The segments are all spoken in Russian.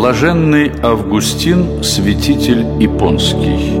Блаженный Августин, святитель японский.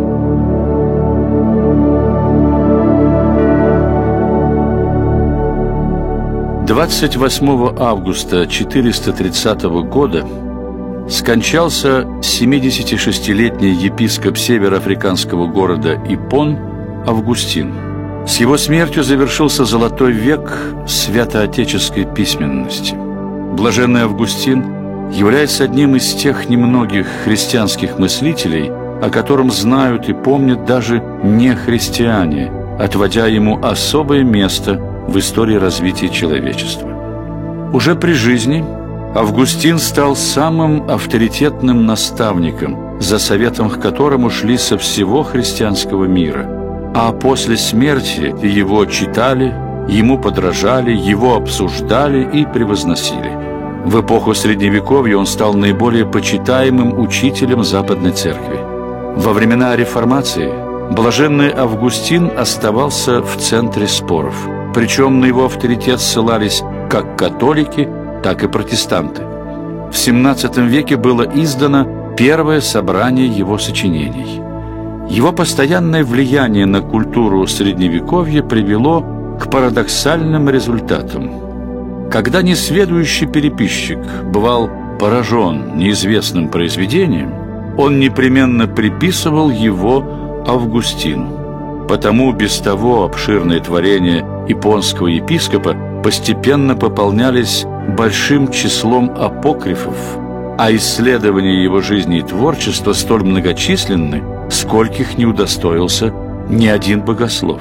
Двадцать 28 августа 430 года скончался 76-летний епископ североафриканского города Ипон Августин. С его смертью завершился золотой век святоотеческой письменности. Блаженный Августин является одним из тех немногих христианских мыслителей, о котором знают и помнят даже нехристиане, отводя ему особое место в истории развития человечества. Уже при жизни Августин стал самым авторитетным наставником, за советом к которому шли со всего христианского мира, а после смерти его читали, ему подражали, его обсуждали и превозносили. В эпоху Средневековья он стал наиболее почитаемым учителем Западной Церкви. Во времена Реформации блаженный Августин оставался в центре споров, причем на его авторитет ссылались как католики, так и протестанты. В XVII веке было издано первое собрание его сочинений. Его постоянное влияние на культуру Средневековья привело к парадоксальным результатам. Когда несведущий переписчик бывал поражен неизвестным произведением, он непременно приписывал его Августину. Потому без того обширные творения японского епископа постепенно пополнялись большим числом апокрифов, а исследования его жизни и творчества столь многочисленны, скольких не удостоился ни один богослов.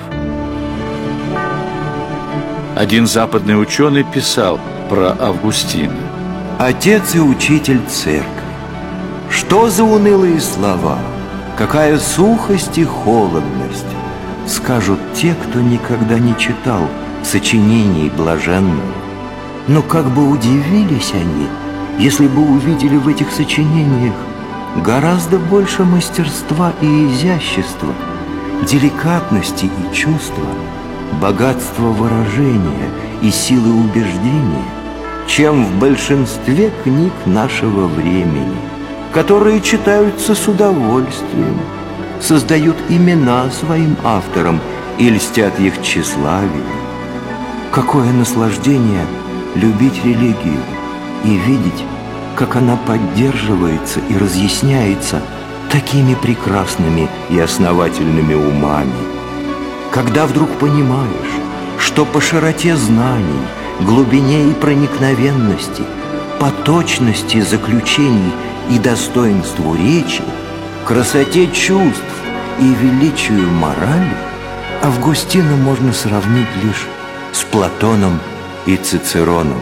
Один западный ученый писал про Августина: «Отец и учитель церкви, что за унылые слова, какая сухость и холодность, скажут те, кто никогда не читал сочинений блаженного. Но как бы удивились они, если бы увидели в этих сочинениях гораздо больше мастерства и изящества, деликатности и чувства, богатства выражения и силы убеждения, чем в большинстве книг нашего времени, которые читаются с удовольствием, создают имена своим авторам и льстят их тщеславию. Какое наслаждение любить религию и видеть, как она поддерживается и разъясняется такими прекрасными и основательными умами. Когда вдруг понимаешь, что по широте знаний, глубине и проникновенности, по точности заключений и достоинству речи, красоте чувств и величию морали, Августина можно сравнить лишь с Платоном и Цицероном.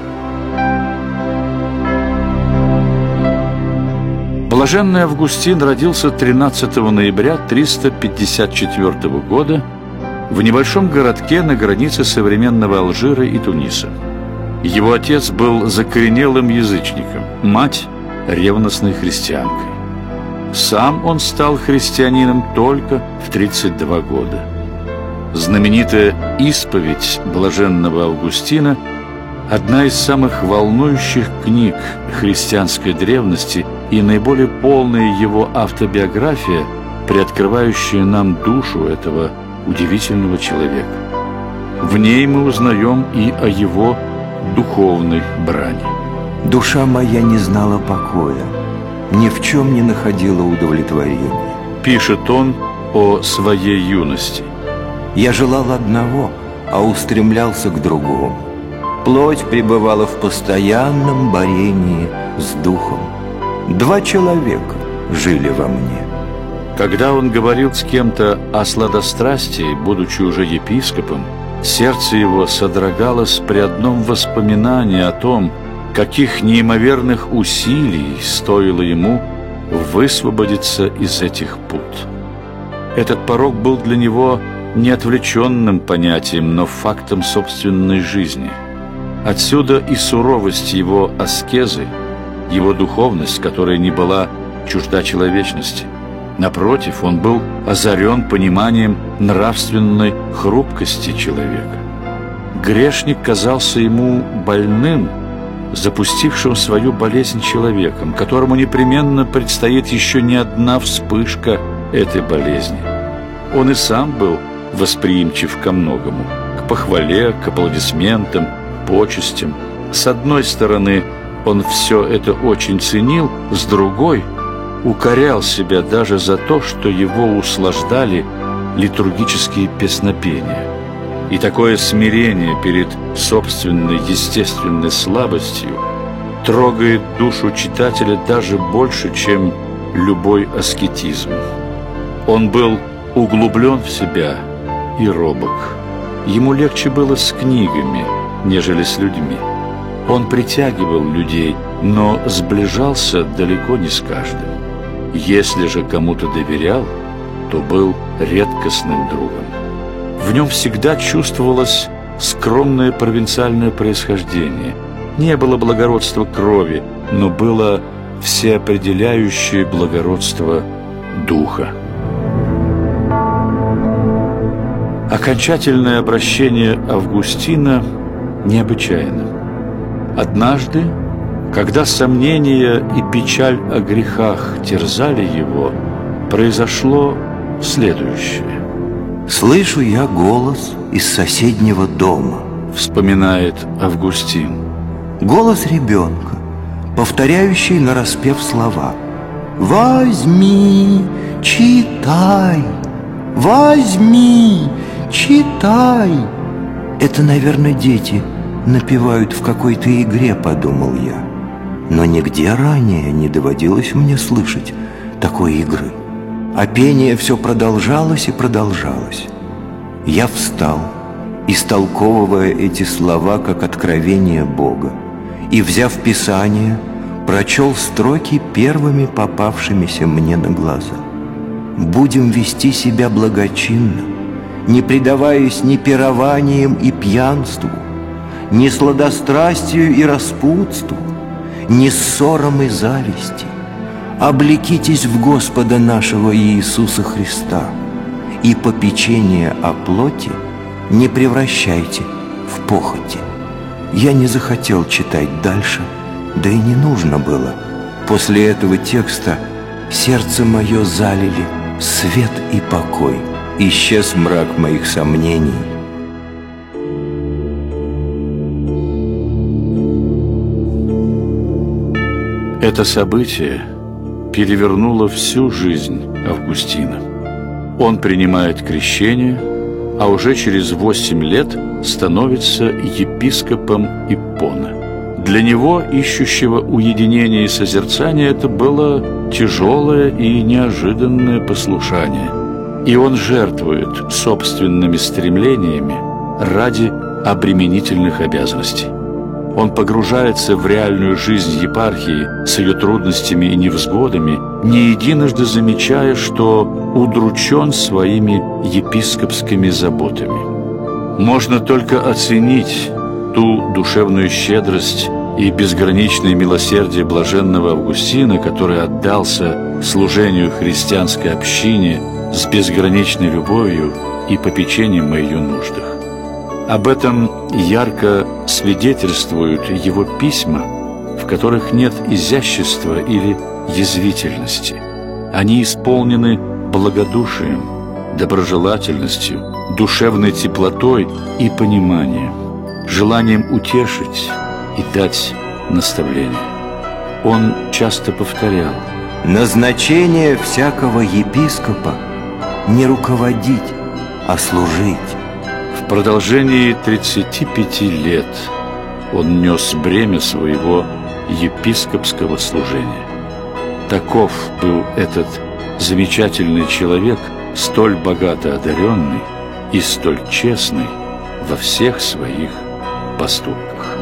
Блаженный Августин родился 13 ноября 354 года в небольшом городке на границе современного Алжира и Туниса. Его отец был закоренелым язычником, мать – ревностной христианкой. Сам он стал христианином только в 32 года. Знаменитая «Исповедь блаженного Августина» – одна из самых волнующих книг христианской древности и наиболее полная его автобиография, приоткрывающая нам душу этого удивительного человека. В ней мы узнаем и о его духовной брани. «Душа моя не знала покоя, ни в чем не находила удовлетворения», – пишет он о своей юности. «Я желал одного, а устремлялся к другому. Плоть пребывала в постоянном борении с духом. Два человека жили во мне». Когда он говорил с кем-то о сладострастии, будучи уже епископом, сердце его содрогалось при одном воспоминании о том, каких неимоверных усилий стоило ему высвободиться из этих пут. Этот порок был для него не отвлеченным понятием, но фактом собственной жизни. Отсюда и суровость его аскезы, его духовность, которая не была чужда человечности. Напротив, он был озарен пониманием нравственной хрупкости человека. Грешник казался ему больным, запустившим свою болезнь человеком, которому непременно предстоит еще не одна вспышка этой болезни. Он и сам был восприимчив ко многому, к похвале, к аплодисментам, почестям. С одной стороны, он все это очень ценил, с другой – укорял себя даже за то, что его услаждали литургические песнопения. И такое смирение перед собственной естественной слабостью трогает душу читателя даже больше, чем любой аскетизм. Он был углублен в себя и робок. Ему легче было с книгами, нежели с людьми. Он притягивал людей, но сближался далеко не с каждым. Если же кому-то доверял, то был редкостным другом. В нем всегда чувствовалось скромное провинциальное происхождение. Не было благородства крови, но было всеопределяющее благородство духа. Окончательное обращение Августина необычайно. Однажды, когда сомнения и печаль о грехах терзали его, произошло следующее. «Слышу я голос из соседнего дома», — вспоминает Августин. Голос ребенка, повторяющий нараспев слова: «Возьми, читай, возьми, читай». Это, наверное, дети напевают в какой-то игре, подумал я. Но нигде ранее не доводилось мне слышать такой игры. А пение все продолжалось и продолжалось. Я встал, истолковывая эти слова как откровение Бога, и, взяв Писание, прочел строки, первыми попавшимися мне на глаза. «Будем вести себя благочинно, не предаваясь ни пированиям и пьянству, ни сладострастию и распутству, ни ссорам и зависти. Облекитесь в Господа нашего Иисуса Христа, и попечение о плоти не превращайте в похоти». Я не захотел читать дальше, да и не нужно было. После этого текста сердце мое залили свет и покой. Исчез мрак моих сомнений. Это событие перевернуло всю жизнь Августина. Он принимает крещение, а уже через 8 лет становится епископом Иппона. Для него, ищущего уединения и созерцания, это было тяжелое и неожиданное послушание. И он жертвует собственными стремлениями ради обременительных обязанностей. Он погружается в реальную жизнь епархии с ее трудностями и невзгодами, не единожды замечая, что удручен своими епископскими заботами. Можно только оценить ту душевную щедрость и безграничное милосердие блаженного Августина, который отдался служению христианской общине с безграничной любовью и попечением о ее нуждах. Об этом ярко свидетельствуют его письма, в которых нет изящества или язвительности. Они исполнены благодушием, доброжелательностью, душевной теплотой и пониманием, желанием утешить и дать наставление. Он часто повторял: «Назначение всякого епископа не руководить, а служить». В продолжении 35 лет он нес бремя своего епископского служения. Таков был этот замечательный человек, столь богато одаренный и столь честный во всех своих поступках.